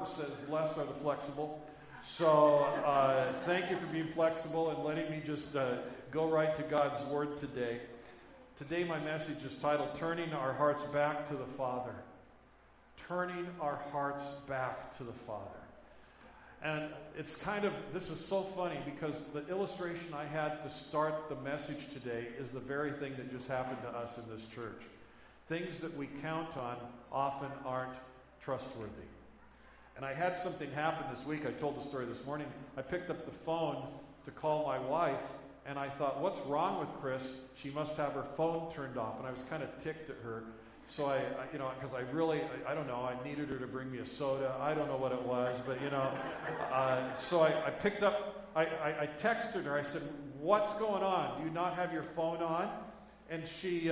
Proverbs says, blessed are the flexible. So thank you for being flexible and letting me just go right to God's Word today. Today my message is titled, Turning Our Hearts Back to the Father. Turning our hearts back to the Father. And it's this is so funny because the illustration I had to start the message today is the very thing that just happened to us in this church. Things that we count on often aren't trustworthy. And I had something happen this week. I told the story this morning. I picked up the phone to call my wife, and I thought, what's wrong with Chris? She must have her phone turned off. And I was kind of ticked at her. So because I don't know, I needed her to bring me a soda. I don't know what it was, but so I picked up, I texted her. I said, what's going on? Do you not have your phone on? And she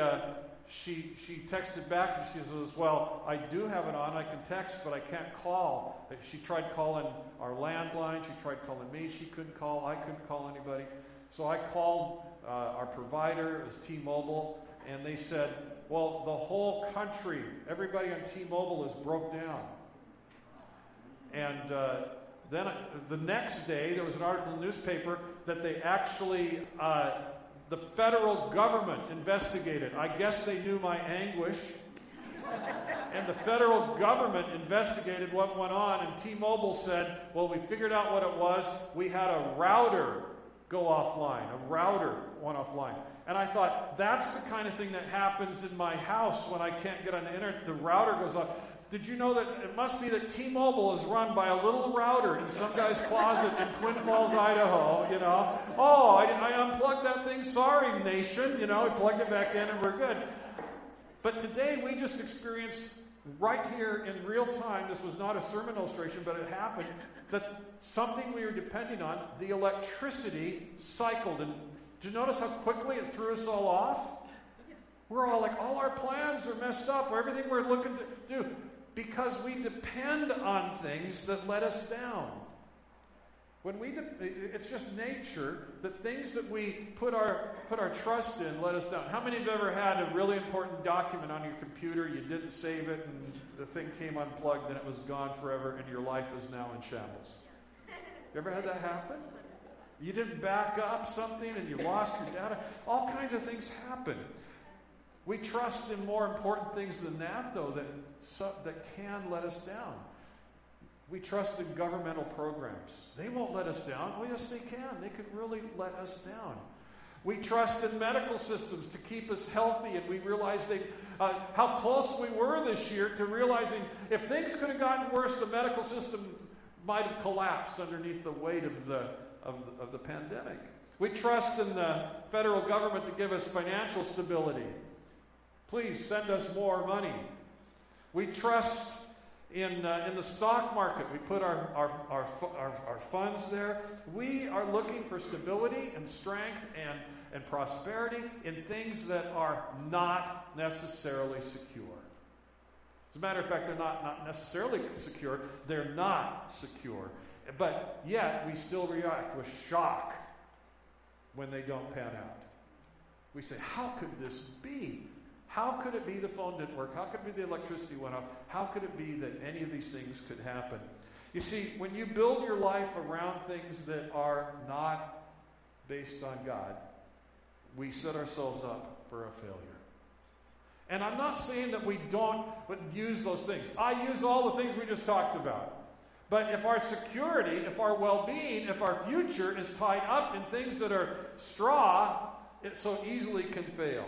texted back and she says, well, I do have it on. I can text, but I can't call. She tried calling our landline. She tried calling me. She couldn't call. I couldn't call anybody. So I called our provider. It was T-Mobile. And they said, well, the whole country, everybody on T-Mobile is broke down. And then the next day, there was an article in the newspaper that they actually, the federal government investigated. I guess they knew my anguish. And the federal government investigated what went on. And T-Mobile said, well, we figured out what it was. We had a router go offline. A router went offline. And I thought, that's the kind of thing that happens in my house when I can't get on the internet. The router goes off. Did you know that it must be that T-Mobile is run by a little router in some guy's closet in Twin Falls, Idaho, Oh, I unplugged that thing. Sorry, nation. We plugged it back in and we're good. But today we just experienced right here in real time, this was not a sermon illustration, but it happened, that something we were depending on, the electricity cycled. And did you notice how quickly it threw us all off? We're all like, all our plans are messed up, everything we're looking to do, because we depend on things that let us down. It's just nature that things that we put our trust in let us down. How many have ever had a really important document on your computer, you didn't save it, and the thing came unplugged and it was gone forever, and your life is now in shambles? You ever had that happen? You didn't back up something and you lost your data. All kinds of things happen. We trust in more important things than that, though, that can let us down. We trust in governmental programs. They won't let us down. Well, yes, they can. They can really let us down. We trust in medical systems to keep us healthy, and we realize how close we were this year to realizing if things could have gotten worse, the medical system might have collapsed underneath the weight of the pandemic. We trust in the federal government to give us financial stability. Please send us more money. We trust in the stock market. We put our funds there. We are looking for stability and strength and prosperity in things that are not necessarily secure. As a matter of fact, they're not necessarily secure. They're not secure. But yet, we still react with shock when they don't pan out. We say, how could this be? How could it be the phone didn't work? How could it be the electricity went off? How could it be that any of these things could happen? You see, when you build your life around things that are not based on God, we set ourselves up for a failure. And I'm not saying that we don't use those things. I use all the things we just talked about. But if our security, if our well-being, if our future is tied up in things that are straw, it so easily can fail.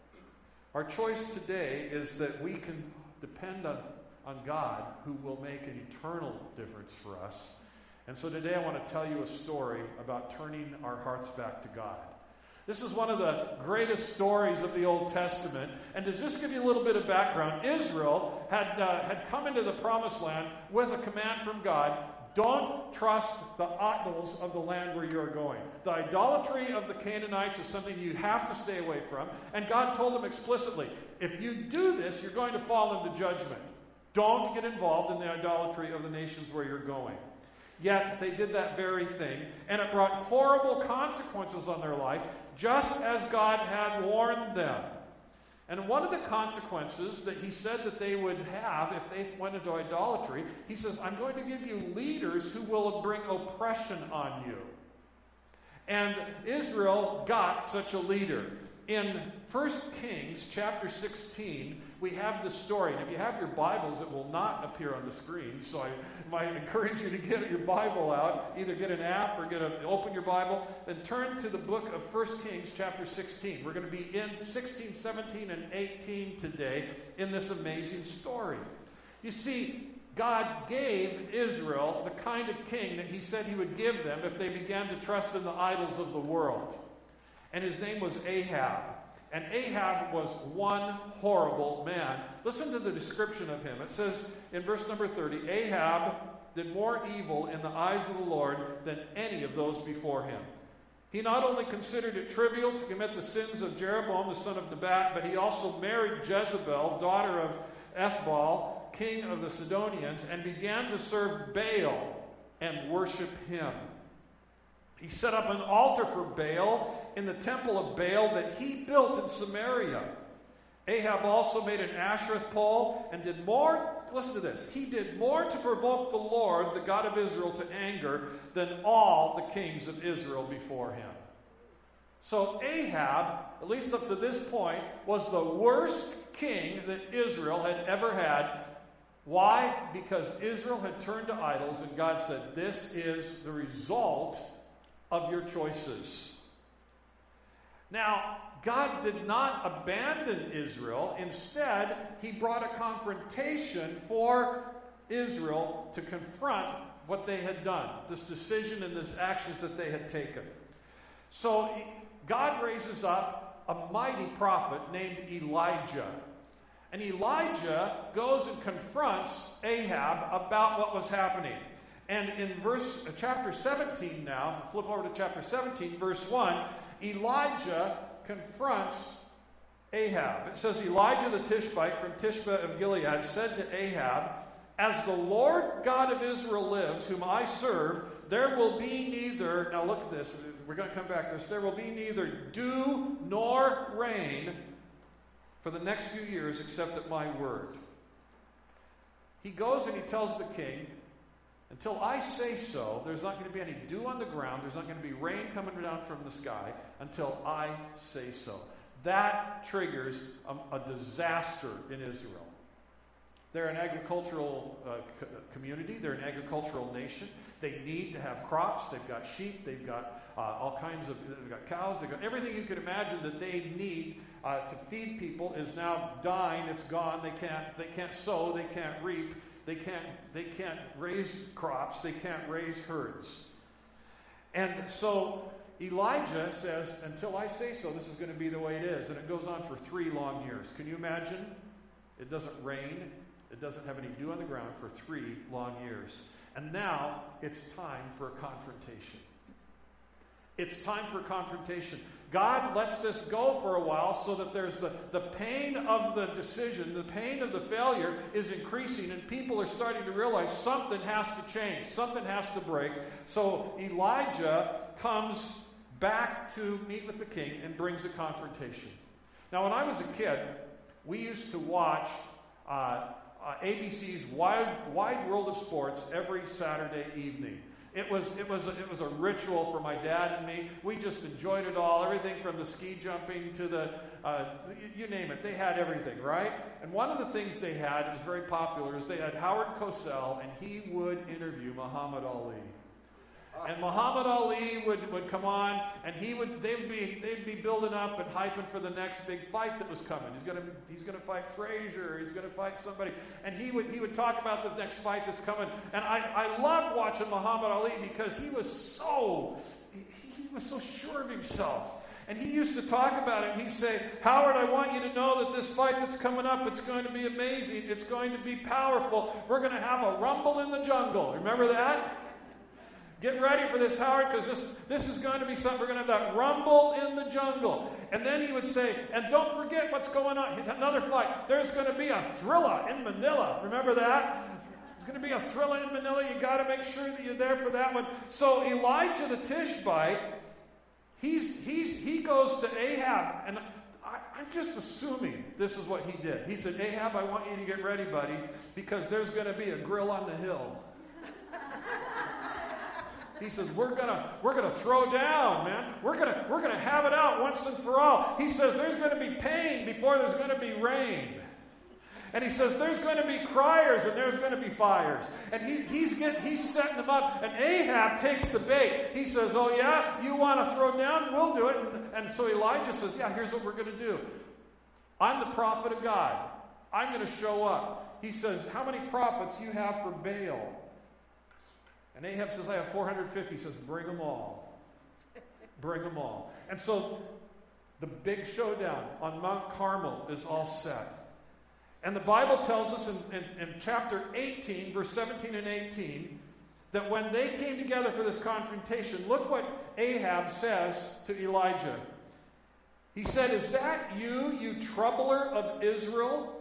Our choice today is that we can depend on God, who will make an eternal difference for us. And so today I want to tell you a story about turning our hearts back to God. This is one of the greatest stories of the Old Testament. And to just give you a little bit of background, Israel had come into the Promised Land with a command from God. Don't trust the idols of the land where you're going. The idolatry of the Canaanites is something you have to stay away from. And God told them explicitly, if you do this, you're going to fall into judgment. Don't get involved in the idolatry of the nations where you're going. Yet they did that very thing, and it brought horrible consequences on their life, just as God had warned them. And one of the consequences that he said that they would have if they went into idolatry, he says, I'm going to give you leaders who will bring oppression on you. And Israel got such a leader. In 1 Kings chapter 16, we have the story. And if you have your Bibles, it will not appear on the screen. So I might encourage you to get your Bible out. Either get an app or open your Bible. Then turn to the book of 1 Kings chapter 16. We're going to be in 16, 17, and 18 today in this amazing story. You see, God gave Israel the kind of king that he said he would give them if they began to trust in the idols of the world. And his name was Ahab. And Ahab was one horrible man. Listen to the description of him. It says in verse number 30, Ahab did more evil in the eyes of the Lord than any of those before him. He not only considered it trivial to commit the sins of Jeroboam, the son of Nebat, but he also married Jezebel, daughter of Ethbaal, king of the Sidonians, and began to serve Baal and worship him. He set up an altar for Baal in the temple of Baal that he built in Samaria. Ahab also made an Ashereth pole and did more, listen to this, he did more to provoke the Lord, the God of Israel, to anger than all the kings of Israel before him. So Ahab, at least up to this point, was the worst king that Israel had ever had. Why? Because Israel had turned to idols, and God said, this is the result of your choices. Now, God did not abandon Israel. Instead, he brought a confrontation for Israel to confront what they had done, this decision and this actions that they had taken. So God raises up a mighty prophet named Elijah. And Elijah goes and confronts Ahab about what was happening. And in chapter 17 now, flip over to chapter 17, verse 1, Elijah confronts Ahab. It says, Elijah the Tishbite from Tishbe of Gilead said to Ahab, as the Lord God of Israel lives, whom I serve, there will be neither, now look at this, we're going to come back to this, there will be neither dew nor rain for the next few years except at my word. He goes and he tells the king, until I say so, there's not going to be any dew on the ground. There's not going to be rain coming down from the sky until I say so. That triggers a disaster in Israel. They're an agricultural community. They're an agricultural nation. They need to have crops. They've got sheep. They've got all kinds of, they've got cows. They've got everything you could imagine that they need to feed people is now dying. It's gone. They can't sow. They can't reap. They can't raise crops. They can't raise herds. And so Elijah says, until I say so, this is going to be the way it is. And it goes on for 3 long years. Can you imagine? It doesn't rain. It doesn't have any dew on the ground for 3 long years. And now it's time for a confrontation. It's time for confrontation. God lets this go for a while so that there's the pain of the decision, the pain of the failure is increasing, and people are starting to realize something has to change, something has to break. So Elijah comes back to meet with the king and brings a confrontation. Now, when I was a kid, we used to watch ABC's Wide World of Sports every Saturday evening. It was a ritual for my dad and me. We just enjoyed it all. Everything from the ski jumping to the, you name it. They had everything, right? And one of the things they had, it was very popular, is they had Howard Cosell, and he would interview Muhammad Ali. And Muhammad Ali would come on, and they'd be building up and hyping for the next big fight that was coming. He's gonna fight Frazier. He's gonna fight somebody, and he would talk about the next fight that's coming. And I loved watching Muhammad Ali because he was so sure of himself. And he used to talk about it, and he'd say, Howard, I want you to know that this fight that's coming up, it's going to be amazing. It's going to be powerful. We're going to have a rumble in the jungle. Remember that? Get ready for this, Howard, because this is going to be something. We're going to have that rumble in the jungle. And then he would say, and don't forget what's going on. Another fight. There's going to be a thriller in Manila. Remember that? There's going to be a thriller in Manila. You got to make sure that you're there for that one. So Elijah the Tishbite, he goes to Ahab. And I I'm just assuming this is what he did. He said, Ahab, I want you to get ready, buddy, because there's going to be a grill on the hill. He says, we're gonna throw down, man. We're gonna have it out once and for all. He says there's going to be pain before there's going to be rain. And he says there's going to be criers and there's going to be fires. And he's setting them up. And Ahab takes the bait. He says, oh yeah, you want to throw down? We'll do it. And so Elijah says, yeah, here's what we're going to do. I'm the prophet of God. I'm going to show up. He says, how many prophets you have for Baal? And Ahab says, I have 450. He says, bring them all. Bring them all. And so the big showdown on Mount Carmel is all set. And the Bible tells us in chapter 18, verse 17 and 18, that when they came together for this confrontation, look what Ahab says to Elijah. He said, is that you troubler of Israel?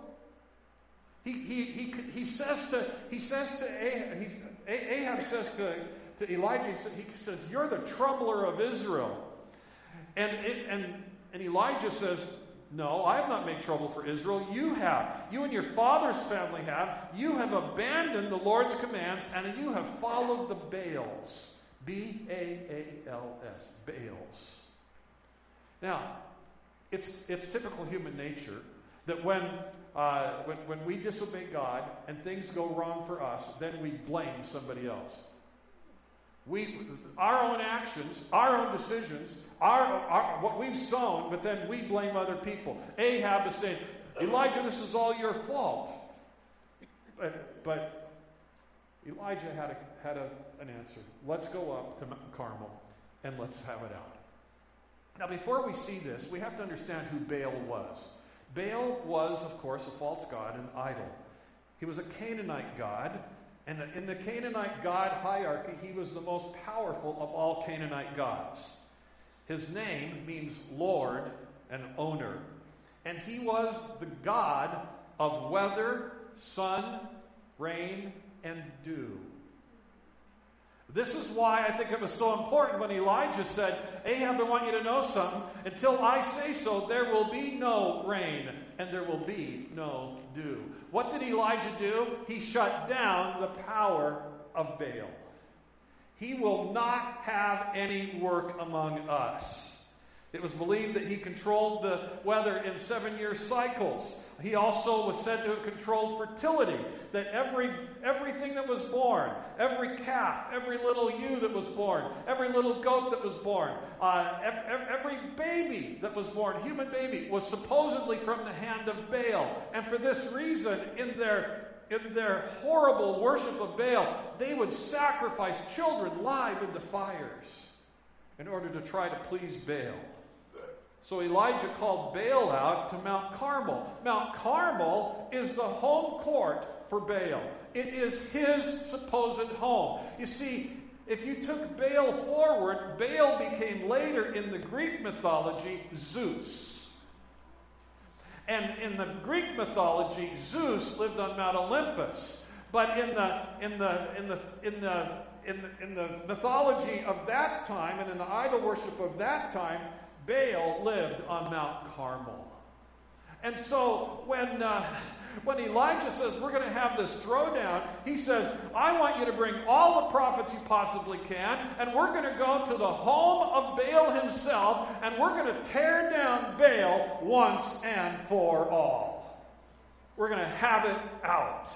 He says to Ahab says to Elijah, he says, you're the troubler of Israel. And Elijah says, no, I have not made trouble for Israel. You have. You and your father's family have. You have abandoned the Lord's commands, and you have followed the Baals. B-A-A-L-S. Baals. Now, it's typical human nature that when we disobey God and things go wrong for us, then we blame somebody else. Our own actions, our own decisions, what we've sown, but then we blame other people. Ahab is saying, Elijah, this is all your fault. But Elijah had an answer. Let's go up to Mount Carmel and let's have it out. Now, before we see this, we have to understand who Baal was. Baal was, of course, a false god, an idol. He was a Canaanite god. And in the Canaanite god hierarchy, he was the most powerful of all Canaanite gods. His name means Lord and owner. And he was the god of weather, sun, rain, and dew. This is why I think it was so important when Elijah said, Ahab, I want you to know something. Until I say so, there will be no rain and there will be no dew. What did Elijah do? He shut down the power of Baal. He will not have any work among us. It was believed that he controlled the weather in 7-year cycles. He also was said to have controlled fertility, that everything that was born, every calf, every little ewe that was born, every little goat that was born, every baby that was born, human baby, was supposedly from the hand of Baal. And for this reason, in their horrible worship of Baal, they would sacrifice children live into fires in order to try to please Baal. So Elijah called Baal out to Mount Carmel. Mount Carmel is the home court for Baal. It is his supposed home. You see, if you took Baal forward, Baal became later in the Greek mythology Zeus. And in the Greek mythology, Zeus lived on Mount Olympus. But in the mythology of that time and in the idol worship of that time, Baal lived on Mount Carmel. And so when Elijah says we're going to have this throwdown, he says, I want you to bring all the prophets you possibly can, and we're going to go to the home of Baal himself, and we're going to tear down Baal once and for all. We're going to have it out.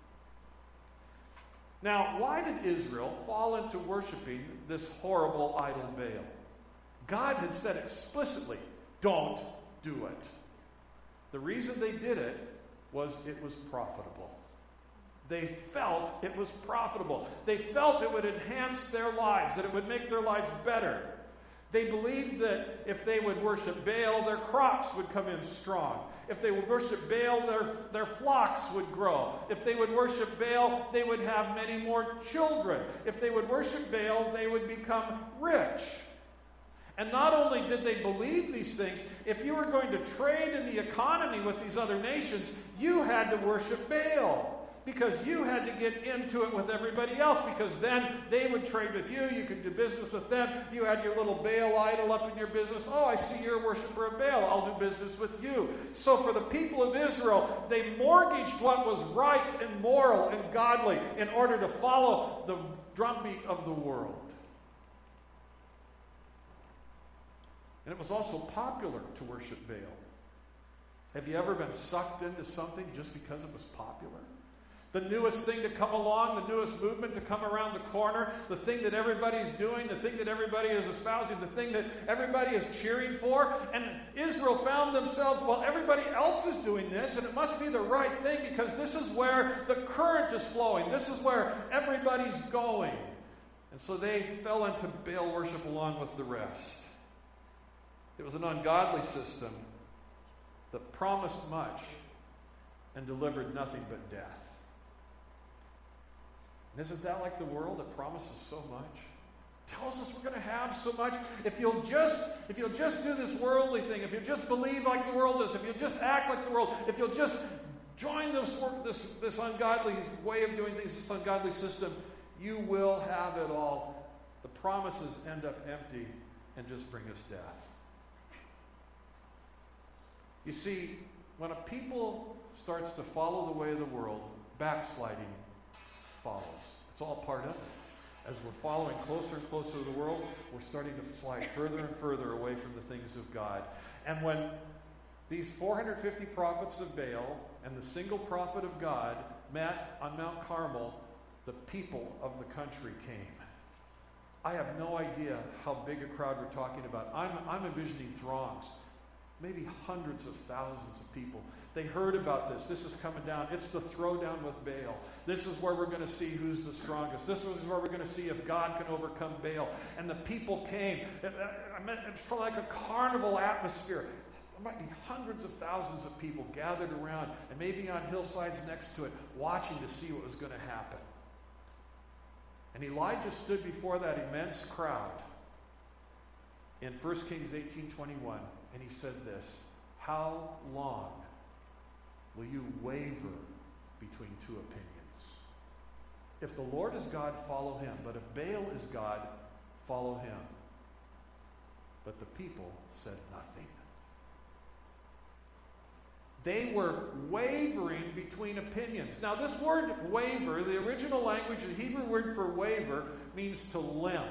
Now, why did Israel fall into worshiping this horrible idol Baal? God had said explicitly, don't do it. The reason they did it was profitable. They felt it was profitable. They felt it would enhance their lives, that it would make their lives better. They believed that if they would worship Baal, their crops would come in strong. If they would worship Baal, their flocks would grow. If they would worship Baal, they would have many more children. If they would worship Baal, they would become rich. And not only did they believe these things, if you were going to trade in the economy with these other nations, you had to worship Baal. because you had to get into it with everybody else, because then they would trade with you. You could do business with them. You had your little Baal idol up in your business. Oh, I see you're a worshiper of Baal. I'll do business with you. So for the people of Israel, they mortgaged what was right and moral and godly in order to follow the drumbeat of the world. And it was also popular to worship Baal. Have you ever been sucked into something just because it was popular? The newest thing to come along, the newest movement to come around the corner, the thing that everybody's doing, the thing that everybody is espousing, the thing that everybody is cheering for. And Israel found themselves, well, everybody else is doing this, and it must be the right thing because this is where the current is flowing. This is where everybody's going. And so they fell into Baal worship along with the rest. It was an ungodly system that promised much and delivered nothing but death. And isn't that like the world that promises so much? Tells us we're going to have so much. If you'll just do this worldly thing, if you'll just believe like the world is, if you'll just act like the world, if you'll just join this ungodly way of doing things, this ungodly system, you will have it all. The promises end up empty and just bring us death. You see, when a people starts to follow the way of the world, backsliding follows. It's all part of it. As we're following closer and closer to the world, we're starting to slide further and further away from the things of God. And when these 450 prophets of Baal and the single prophet of God met on Mount Carmel, the people of the country came. I have no idea how big a crowd we're talking about. I'm envisioning throngs. Maybe hundreds of thousands of people. They heard about this. This is coming down. It's the throwdown with Baal. This is where we're going to see who's the strongest. This is where we're going to see if God can overcome Baal. And the people came. It's like a carnival atmosphere. There might be hundreds of thousands of people gathered around and maybe on hillsides next to it, watching to see what was going to happen. And Elijah stood before that immense crowd in 1 Kings 18:21. And he said this, how long will you waver between two opinions? If the Lord is God, follow him. But if Baal is God, follow him. But the people said nothing. They were wavering between opinions. Now this word waver, the original language, the Hebrew word for waver, means to limp.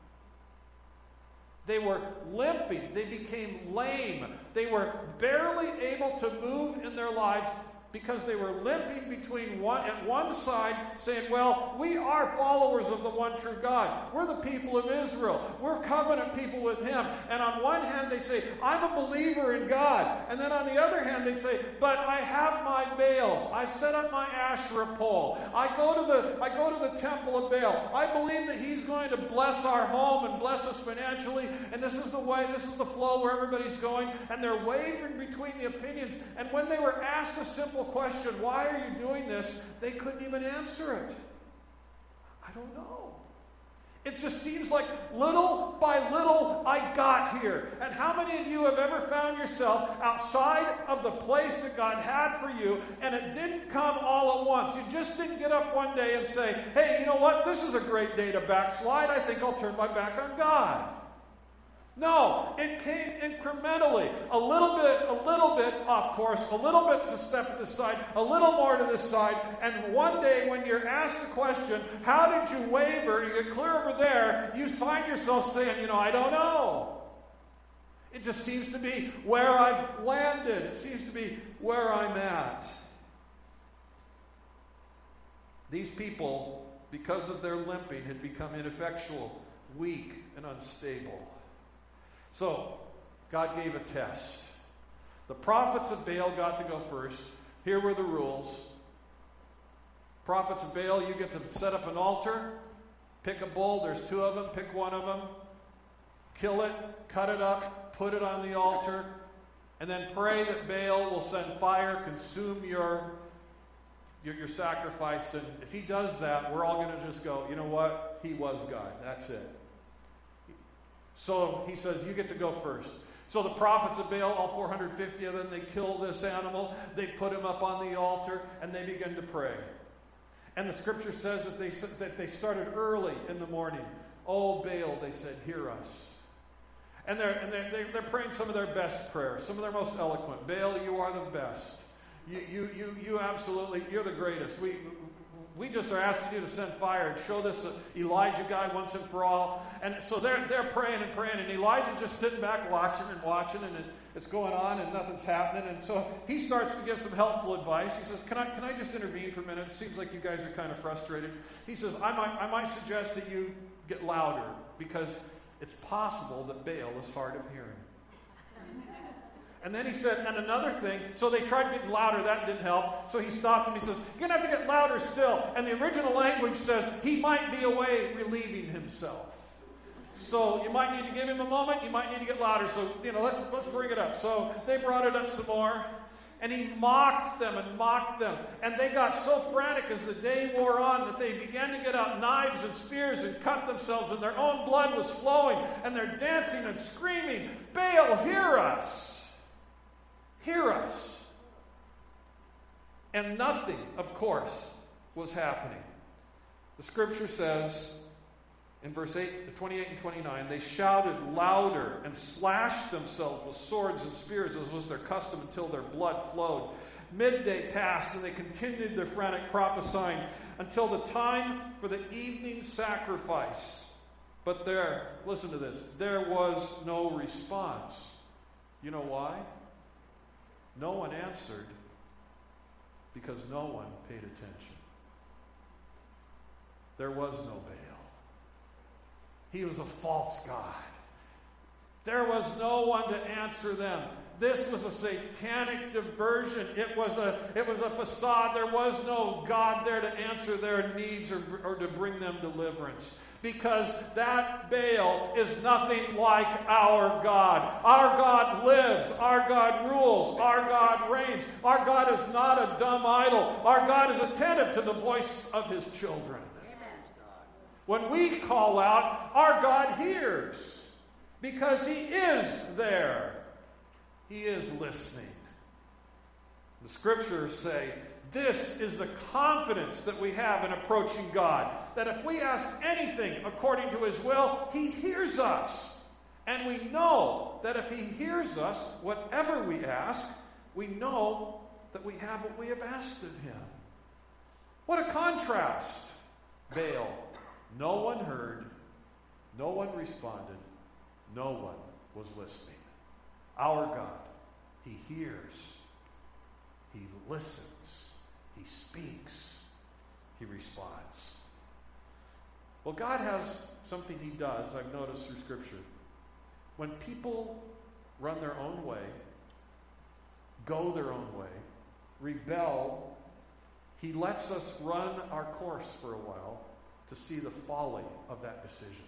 They were limping. They became lame. They were barely able to move in their lives because they were limping between one side saying, well, we are followers of the one true God. We're the people of Israel. We're covenant people with him. And on one hand they say, I'm a believer in God. And then on the other hand they say, but I have my Baals. I set up my Asherah pole. I go to the temple of Baal. I believe that he's going to bless our home and bless us financially. And this is the way, this is the flow where everybody's going. And they're wavering between the opinions. And when they were asked a simple question, why are you doing this? They couldn't even answer it. I don't know. It just seems like little by little I got here. And how many of you have ever found yourself outside of the place that God had for you and it didn't come all at once? You just didn't get up one day and say, hey, you know what? This is a great day to backslide. I think I'll turn my back on God. No, it came incrementally. A little bit off course, a little bit to step to the side, a little more to this side, and one day when you're asked the question, how did you waver, you get clear over there, you find yourself saying, I don't know. It just seems to be where I've landed. It seems to be where I'm at. These people, because of their limping, had become ineffectual, weak, and unstable. So, God gave a test. The prophets of Baal got to go first. Here were the rules. Prophets of Baal, you get to set up an altar, pick a bull, there's 2 of them, pick one of them, kill it, cut it up, put it on the altar, and then pray that Baal will send fire, consume your sacrifice. And if he does that, we're all going to just go, you know what? He was God. That's it. So he says, you get to go first. So the prophets of Baal, all 450 of them, they kill this animal. They put him up on the altar, and they begin to pray. And the scripture says that they started early in the morning. Oh, Baal, they said, hear us. And they're praying some of their best prayers, some of their most eloquent. Baal, you are the best. You absolutely, you're the greatest. We just are asking you to send fire and show this Elijah guy once and for all. And so they're praying, and Elijah's just sitting back watching, and it's going on, and nothing's happening. And so he starts to give some helpful advice. He says, can I just intervene for a minute? It seems like you guys are kind of frustrated. He says, I might suggest that you get louder, because it's possible that Baal is hard of hearing. And then he said, and another thing, so they tried getting louder, that didn't help. So he stopped and he says, you're going to have to get louder still. And the original language says he might be away relieving himself. So you might need to give him a moment, you might need to get louder. So, let's bring it up. So they brought it up some more. And he mocked them. And they got so frantic as the day wore on that they began to get out knives and spears and cut themselves, and their own blood was flowing. And they're dancing and screaming, Baal, hear us! Hear us. And nothing, of course, was happening. The scripture says in verse 28 and 29, they shouted louder and slashed themselves with swords and spears, as was their custom, until their blood flowed. Midday passed, and they continued their frantic prophesying until the time for the evening sacrifice. But listen to this, there was no response. You know why? No one answered, because no one paid attention. There was no Baal. He was a false god. There was no one to answer them. This was a satanic diversion. It was a facade. There was no God there to answer their needs or to bring them deliverance. Because that Baal is nothing like our God. Our God lives. Our God rules. Our God reigns. Our God is not a dumb idol. Our God is attentive to the voice of his children. When we call out, our God hears. Because he is there. He is listening. The scriptures say, this is the confidence that we have in approaching God. That if we ask anything according to his will, he hears us. And we know that if he hears us, whatever we ask, we know that we have what we have asked of him. What a contrast. Baal. No one heard. No one responded. No one was listening. Our God, he hears. He listens. He speaks. He responds. Well, God has something he does, I've noticed through Scripture. When people run their own way, go their own way, rebel, he lets us run our course for a while to see the folly of that decision.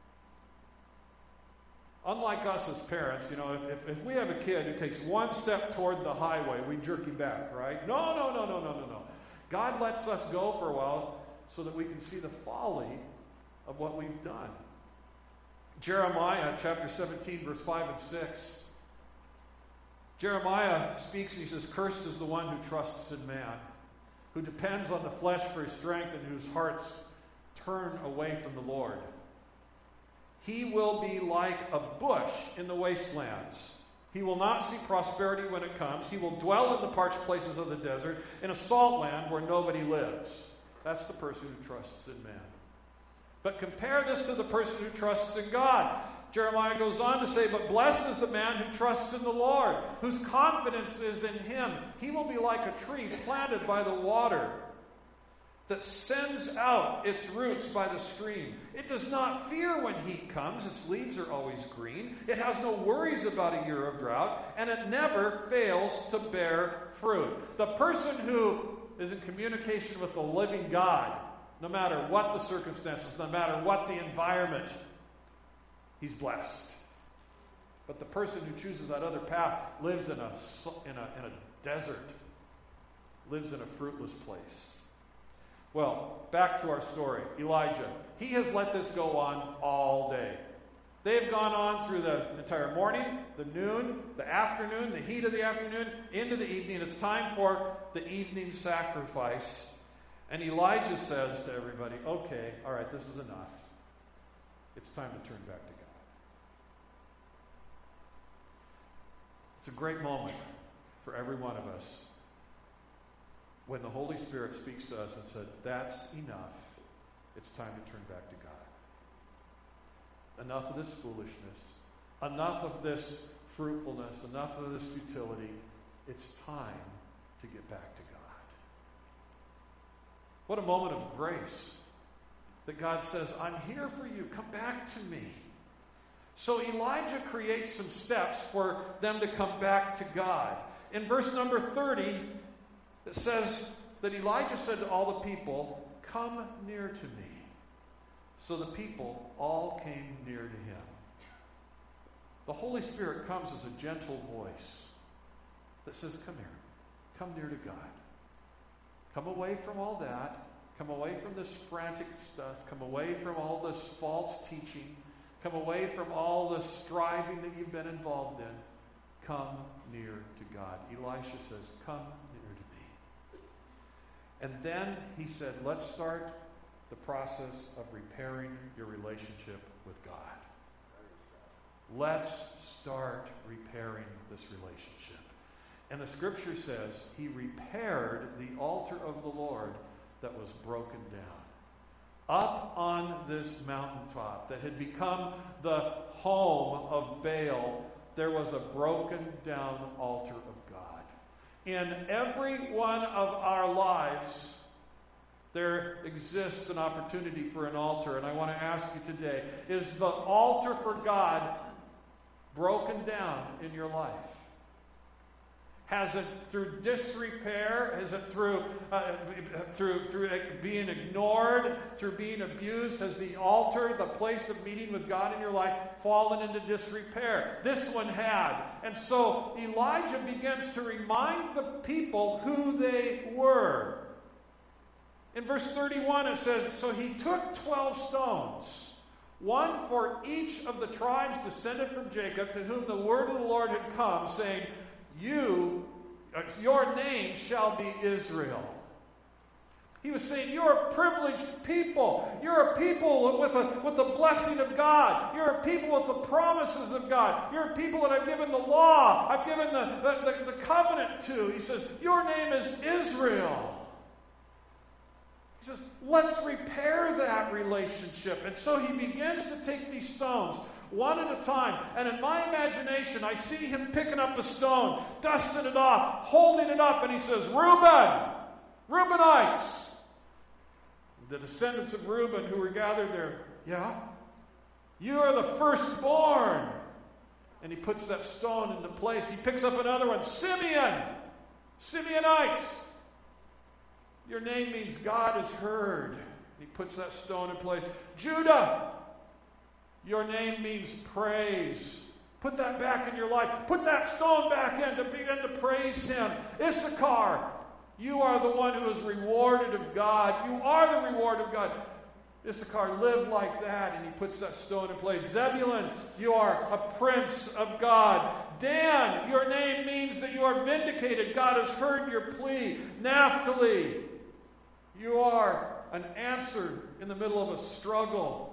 Unlike us as parents, if we have a kid who takes one step toward the highway, we jerk him back, right? No. God lets us go for a while so that we can see the folly of what we've done. Jeremiah chapter 17, verse 5 and 6. Jeremiah speaks and he says, cursed is the one who trusts in man, who depends on the flesh for his strength, and whose hearts turn away from the Lord. He will be like a bush in the wastelands. He will not see prosperity when it comes. He will dwell in the parched places of the desert, in a salt land where nobody lives. That's the person who trusts in man. But compare this to the person who trusts in God. Jeremiah goes on to say, but blessed is the man who trusts in the Lord, whose confidence is in him. He will be like a tree planted by the water, that sends out its roots by the stream. It does not fear when heat comes. Its leaves are always green. It has no worries about a year of drought, and it never fails to bear fruit. The person who is in communication with the living God, no matter what the circumstances, no matter what the environment, he's blessed. But the person who chooses that other path lives in a desert, lives in a fruitless place. Well, back to our story. Elijah. He has let this go on all day. They have gone on through the entire morning, the noon, the afternoon, the heat of the afternoon, into the evening. It's time for the evening sacrifice. And Elijah says to everybody, okay, all right, this is enough. It's time to turn back to God. It's a great moment for every one of us when the Holy Spirit speaks to us and said, that's enough. It's time to turn back to God. Enough of this foolishness. Enough of this fruitfulness. Enough of this futility. It's time to get back to God. What a moment of grace that God says, I'm here for you. Come back to me. So Elijah creates some steps for them to come back to God. In verse number 30, it says that Elijah said to all the people, come near to me. So the people all came near to him. The Holy Spirit comes as a gentle voice that says, come here. Come near to God. Come away from all that. Come away from this frantic stuff. Come away from all this false teaching. Come away from all the striving that you've been involved in. Come near to God. Elisha says, come near to me. And then he said, let's start the process of repairing your relationship with God. Let's start repairing this relationship. And the scripture says he repaired the altar of the Lord that was broken down. Up on this mountaintop that had become the home of Baal, there was a broken down altar of God. In every one of our lives, there exists an opportunity for an altar. And I want to ask you today, is the altar for God broken down in your life? Has it through disrepair? Is it through being ignored? Through being abused? Has the altar, the place of meeting with God in your life, fallen into disrepair? This one had. And so Elijah begins to remind the people who they were. In verse 31 it says, so he took 12 stones, one for each of the tribes descended from Jacob, to whom the word of the Lord had come, saying, your name shall be Israel. He was saying, you're a privileged people. You're a people with the blessing of God. You're a people with the promises of God. You're a people that I've given the law. I've given the covenant to. He says, your name is Israel. He says, let's repair that relationship. And so he begins to take these stones one at a time. And in my imagination, I see him picking up a stone, dusting it off, holding it up, and he says, Reubenites. The descendants of Reuben who were gathered there, yeah, you are the firstborn. And he puts that stone into place. He picks up another one, Simeonites. Your name means God has heard. He puts that stone in place. Judah, your name means praise. Put that back in your life. Put that stone back in to begin to praise him. Issachar, you are the one who is rewarded of God. You are the reward of God. Issachar, live like that. And he puts that stone in place. Zebulun, you are a prince of God. Dan, your name means that you are vindicated. God has heard your plea. Naphtali, you are an answer in the middle of a struggle.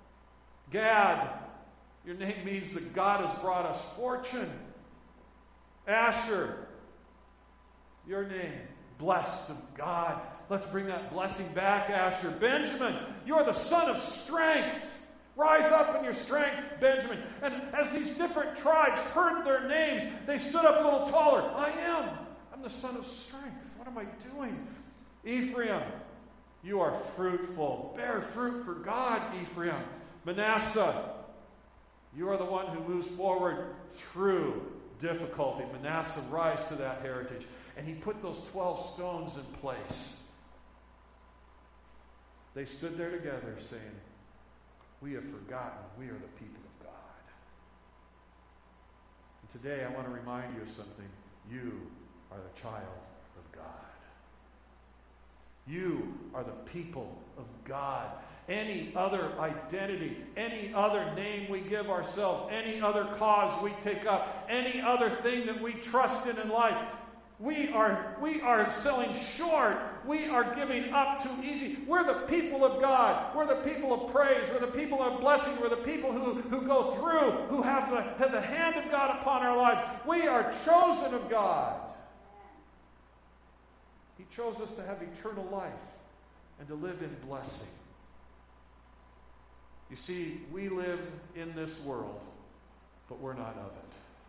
Gad, your name means that God has brought us fortune. Asher, your name, blessed of God. Let's bring that blessing back, Asher. Benjamin, you are the son of strength. Rise up in your strength, Benjamin. And as these different tribes heard their names, they stood up a little taller. I'm the son of strength. What am I doing? Ephraim, you are fruitful. Bear fruit for God, Ephraim. Manasseh, you are the one who moves forward through difficulty. Manasseh, rise to that heritage. And he put those 12 stones in place. They stood there together saying, we have forgotten we are the people of God. And today I want to remind you of something. You are the child of God. You are the people of God. Any other identity, any other name we give ourselves, any other cause we take up, any other thing that we trust in life, we are selling short. We are giving up too easy. We're the people of God. We're the people of praise. We're the people of blessing. We're the people who go through, who have the hand of God upon our lives. We are chosen of God. He chose us to have eternal life and to live in blessing. You see, we live in this world, but we're not of it.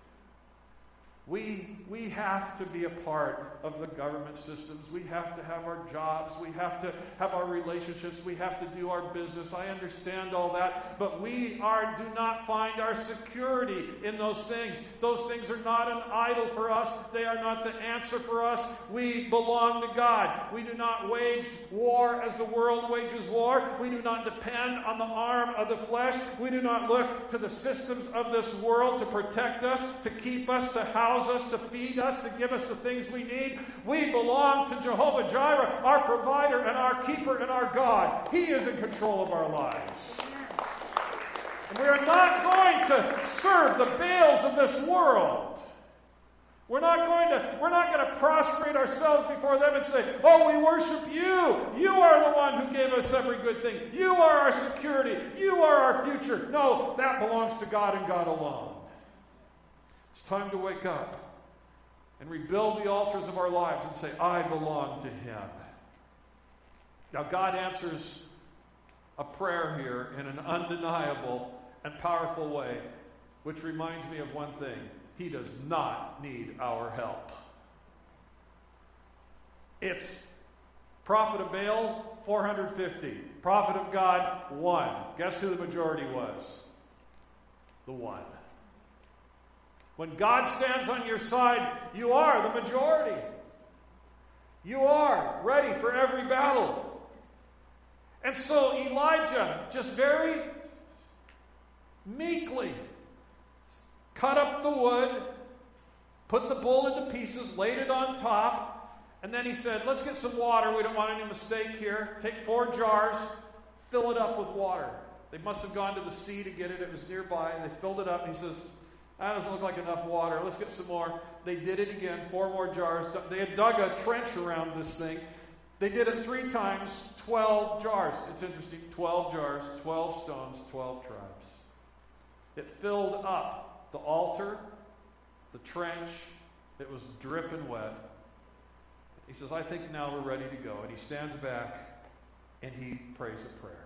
We have to be a part of the government systems. We have to have our jobs. We have to have our relationships. We have to do our business. I understand all that. But do not find our security in those things. Those things are not an idol for us. They are not the answer for us. We belong to God. We do not wage war as the world wages war. We do not depend on the arm of the flesh. We do not look to the systems of this world to protect us, to keep us, to house us, to feed us, to give us the things we need. We belong to Jehovah Jireh, our provider and our keeper and our God. He is in control of our lives. And we are not going to serve the Baals of this world. We're not going to prostrate ourselves before them and say, "Oh, we worship you. You are the one who gave us every good thing. You are our security. You are our future." No, that belongs to God and God alone. It's time to wake up and rebuild the altars of our lives and say, "I belong to Him." Now, God answers a prayer here in an undeniable and powerful way, which reminds me of one thing. He does not need our help. It's prophet of Baal, 450. Prophet of God, 1. Guess who the majority was? The 1. When God stands on your side, you are the majority. You are ready for every battle. And so Elijah just very meekly cut up the wood, put the bull into pieces, laid it on top, and then he said, "Let's get some water. We don't want any mistake here. Take 4 jars, fill it up with water." They must have gone to the sea to get it. It was nearby, and they filled it up. And he says, "That doesn't look like enough water. Let's get some more." They did it again, 4 more jars. They had dug a trench around this thing. They did it 3 times, 12 jars. It's interesting, 12 jars, 12 stones, 12 tribes. It filled up the altar, the trench. It was dripping wet. He says, "I think now we're ready to go." And he stands back and he prays a prayer.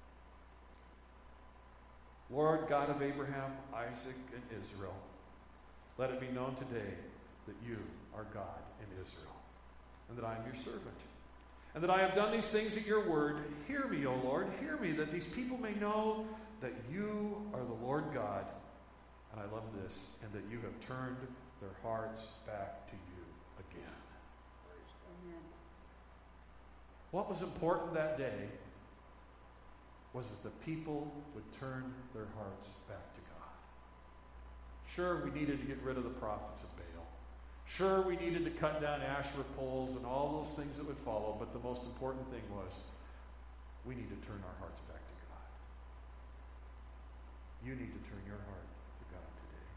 "Lord God of Abraham, Isaac, and Israel, let it be known today that you are God in Israel, and that I am your servant, and that I have done these things at your word. Hear me, O Lord, hear me, that these people may know that you are the Lord God," and I love this, "and that you have turned their hearts back to you again." Amen. What was important that day was that the people would turn their hearts back to God. Sure, we needed to get rid of the prophets of Baal. Sure, we needed to cut down Asherah poles and all those things that would follow, but the most important thing was we need to turn our hearts back to God. You need to turn your heart to God today.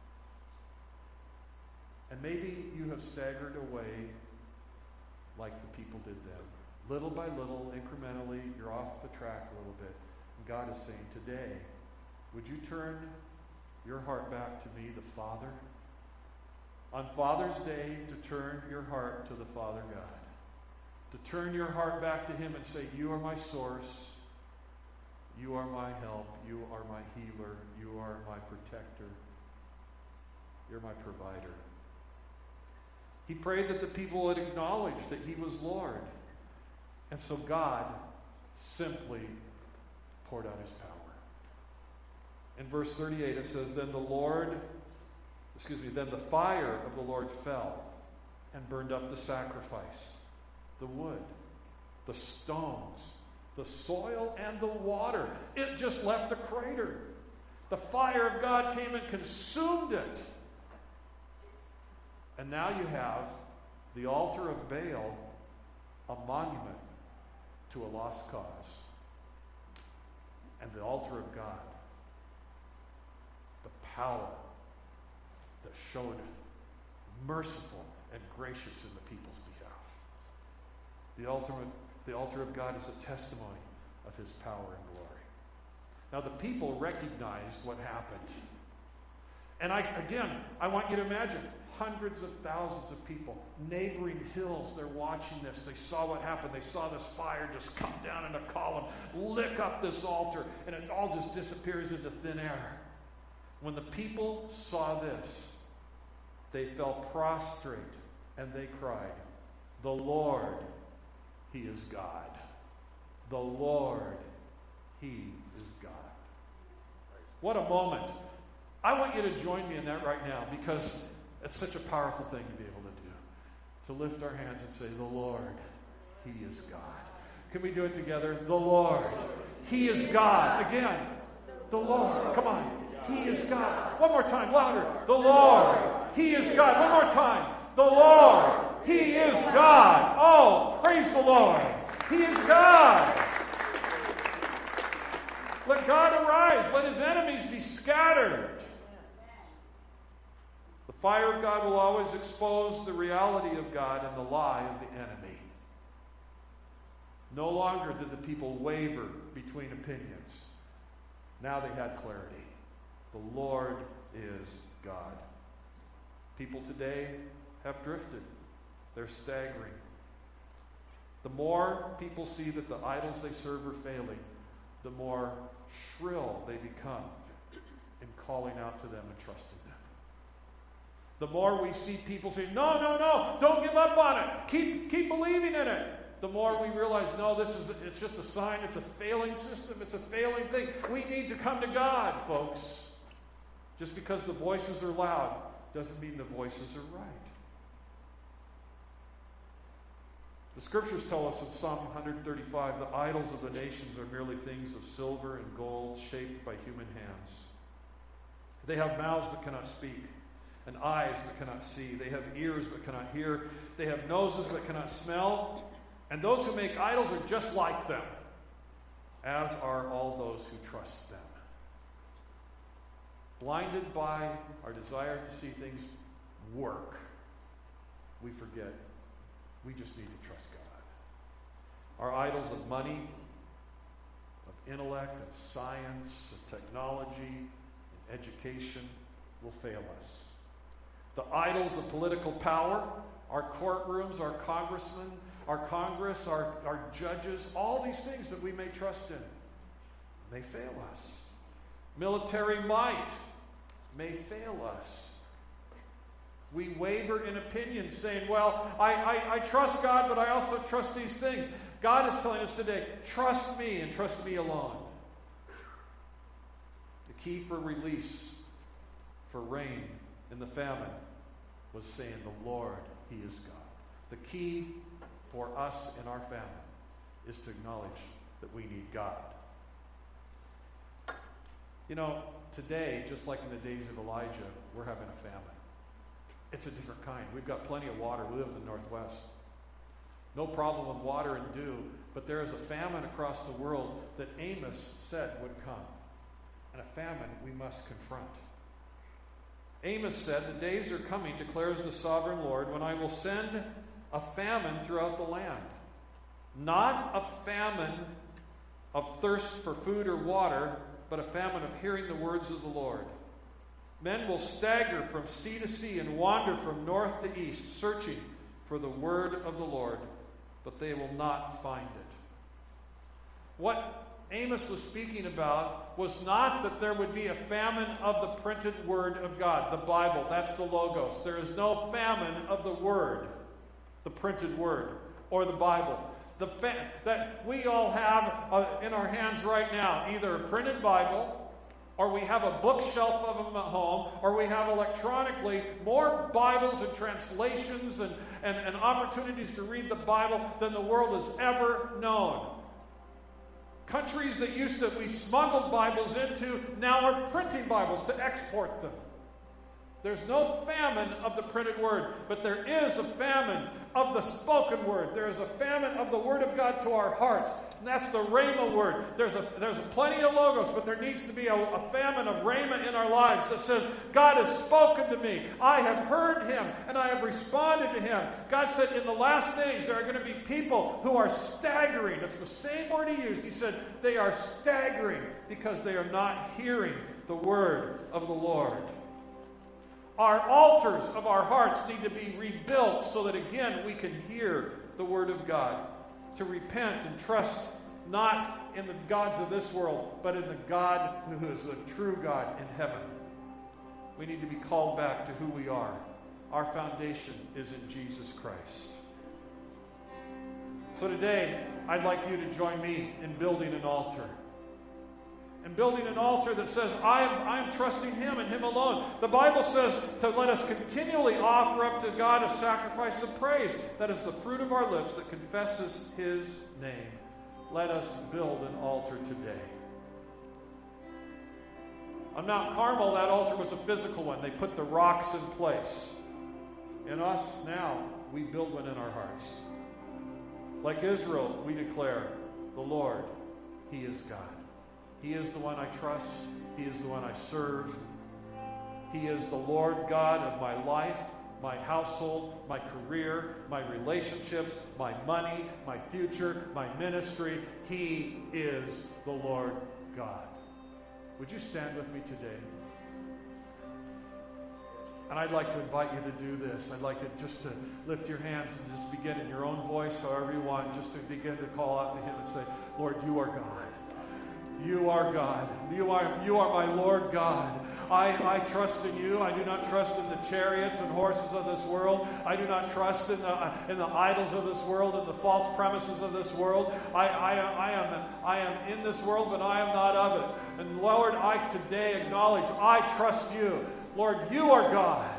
And maybe you have staggered away like the people did then. Little by little, incrementally, you're off the track a little bit. And God is saying, today, would you turn your heart back to me, the Father? On Father's Day, to turn your heart to the Father God. To turn your heart back to Him and say, you are my source. You are my help. You are my healer. You are my protector. You're my provider. He prayed that the people would acknowledge that He was Lord. And so God simply poured out His power. In verse 38 it says, then the fire of the Lord fell and burned up the sacrifice, the wood, the stones, the soil, and the water. It just left a crater. The fire of God came and consumed it. And now you have the altar of Baal, a monument to a lost cause, and the altar of God, the power that showed merciful and gracious in the people's behalf. The altar of God is a testimony of his power and glory. Now the people recognized what happened. And I want you to imagine hundreds of thousands of people, neighboring hills, they're watching this. They saw what happened. They saw this fire just come down in a column, lick up this altar, and it all just disappears into thin air. When the people saw this, they fell prostrate and they cried, "The Lord, he is God. The Lord, he is God." What a moment. I want you to join me in that right now, because it's such a powerful thing to be able to do. To lift our hands and say, "The Lord, he is God." Can we do it together? The Lord, he is God. Again, the Lord. Come on. He is God. One more time, louder. The Lord, he is God. One more time. The Lord, he is God. Oh, praise the Lord. He is God. Let God arise. Let his enemies be scattered. The fire of God will always expose the reality of God and the lie of the enemy. No longer did the people waver between opinions. Now they had clarity. The Lord is God. People today have drifted. They're staggering. The more people see that the idols they serve are failing, the more shrill they become in calling out to them and trusting them. The more we see people say, no, don't give up on it. Keep believing in it. The more we realize, no, it's just a sign. It's a failing system. It's a failing thing. We need to come to God, folks. Just because the voices are loud doesn't mean the voices are right. The scriptures tell us in Psalm 135, the idols of the nations are merely things of silver and gold shaped by human hands. They have mouths but cannot speak, and eyes but cannot see. They have ears but cannot hear. They have noses but cannot smell. And those who make idols are just like them, as are all those who trust them. Blinded by our desire to see things work, we forget we just need to trust God. Our idols of money, of intellect, and science, and technology, and education will fail us. The idols of political power, our courtrooms, our congressmen, our Congress, our judges, all these things that we may trust in, may fail us. Military might may fail us. We waver in opinion, saying, well, I trust God, but I also trust these things. God is telling us today, trust me and trust me alone. The key for release, for rain in the famine, was saying, the Lord, he is God. The key for us in our famine is to acknowledge that we need God. You know, today, just like in the days of Elijah, we're having a famine. It's a different kind. We've got plenty of water. We live in the Northwest. No problem with water and dew, but there is a famine across the world that Amos said would come. And a famine we must confront. Amos said, the days are coming, declares the sovereign Lord, when I will send a famine throughout the land. Not a famine of thirst for food or water, but a famine of hearing the words of the Lord. Men will stagger from sea to sea and wander from north to east, searching for the word of the Lord, but they will not find it. What Amos was speaking about was not that there would be a famine of the printed word of God, the Bible. That's the Logos. There is no famine of the word, the printed word, or the Bible. That we all have in our hands right now, either a printed Bible, or we have a bookshelf of them at home, or we have electronically more Bibles and translations and opportunities to read the Bible than the world has ever known. Countries that we smuggled Bibles into now are printing Bibles to export them. There's no famine of the printed word, but there is a famine of the spoken word. There is a famine of the word of God to our hearts, and that's the Rhema word. There's plenty of logos, but there needs to be a famine of Rhema in our lives that says, God has spoken to me. I have heard him, and I have responded to him. God said in the last days there are going to be people who are staggering. It's the same word he used. He said they are staggering because they are not hearing the word of the Lord. Our altars of our hearts need to be rebuilt so that again we can hear the word of God. To repent and trust not in the gods of this world, but in the God who is the true God in heaven. We need to be called back to who we are. Our foundation is in Jesus Christ. So today, I'd like you to join me in building an altar. And building an altar that says, I'm trusting him and him alone. The Bible says to let us continually offer up to God a sacrifice of praise. That is the fruit of our lips that confesses his name. Let us build an altar today. On Mount Carmel, that altar was a physical one. They put the rocks in place. In us now, we build one in our hearts. Like Israel, we declare, the Lord, he is God. He is the one I trust. He is the one I serve. He is the Lord God of my life, my household, my career, my relationships, my money, my future, my ministry. He is the Lord God. Would you stand with me today? And I'd like to invite you to do this. I'd like you just to lift your hands and just begin in your own voice, however you want, just to begin to call out to him and say, Lord, you are God. You are God. You are my Lord God. I trust in you. I do not trust in the chariots and horses of this world. I do not trust in the idols of this world and the false premises of this world. I am in this world, but I am not of it. And Lord, I today acknowledge I trust you. Lord, you are God.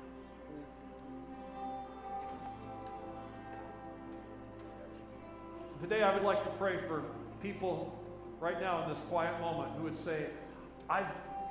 Today I would like to pray for people right now in this quiet moment who would say, I've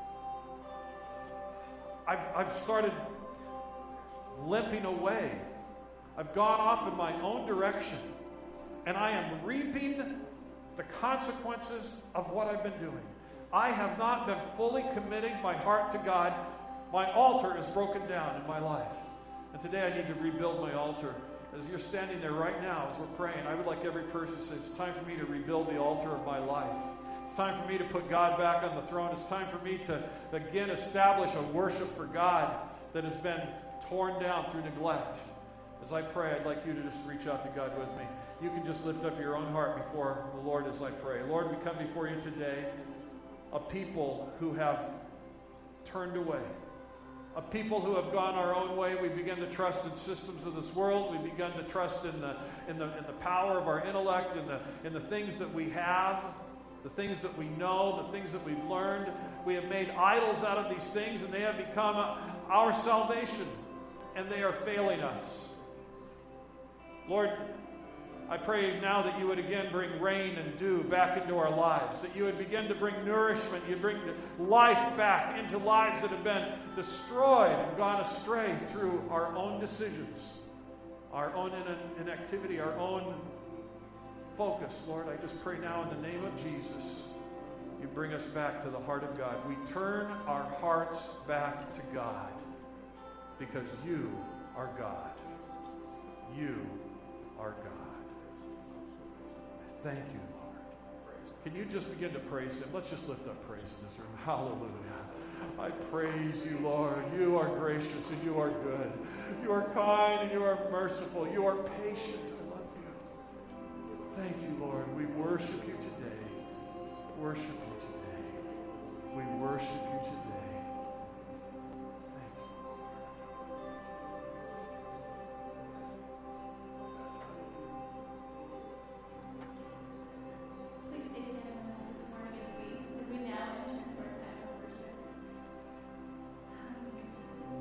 started limping away. I've gone off in my own direction, and I am reaping the consequences of what I've been doing. I have not been fully committing my heart to God. My altar is broken down in my life. And today I need to rebuild my altar. As you're standing there right now, as we're praying, I would like every person to say, it's time for me to rebuild the altar of my life. It's time for me to put God back on the throne. It's time for me to, again, establish a worship for God that has been torn down through neglect. As I pray, I'd like you to just reach out to God with me. You can just lift up your own heart before the Lord as I pray. Lord, we come before you today, a people who have turned away. A people who have gone our own way. We begin to trust in systems of this world. We begin to trust in the power of our intellect, in the things that we have, the things that we know, the things that we've learned. We have made idols out of these things, and they have become our salvation, and they are failing us. Lord, I pray now that you would again bring rain and dew back into our lives, that you would begin to bring nourishment, you'd bring life back into lives that have been destroyed and gone astray through our own decisions, our own inactivity, our own focus. Lord, I just pray now in the name of Jesus, you bring us back to the heart of God. We turn our hearts back to God because you are God. You are God. Thank you, Lord. Can you just begin to praise him? Let's just lift up praise in this room. Hallelujah. I praise you, Lord. You are gracious and you are good. You are kind and you are merciful. You are patient. I love you. Thank you, Lord. We worship you today. Worship you.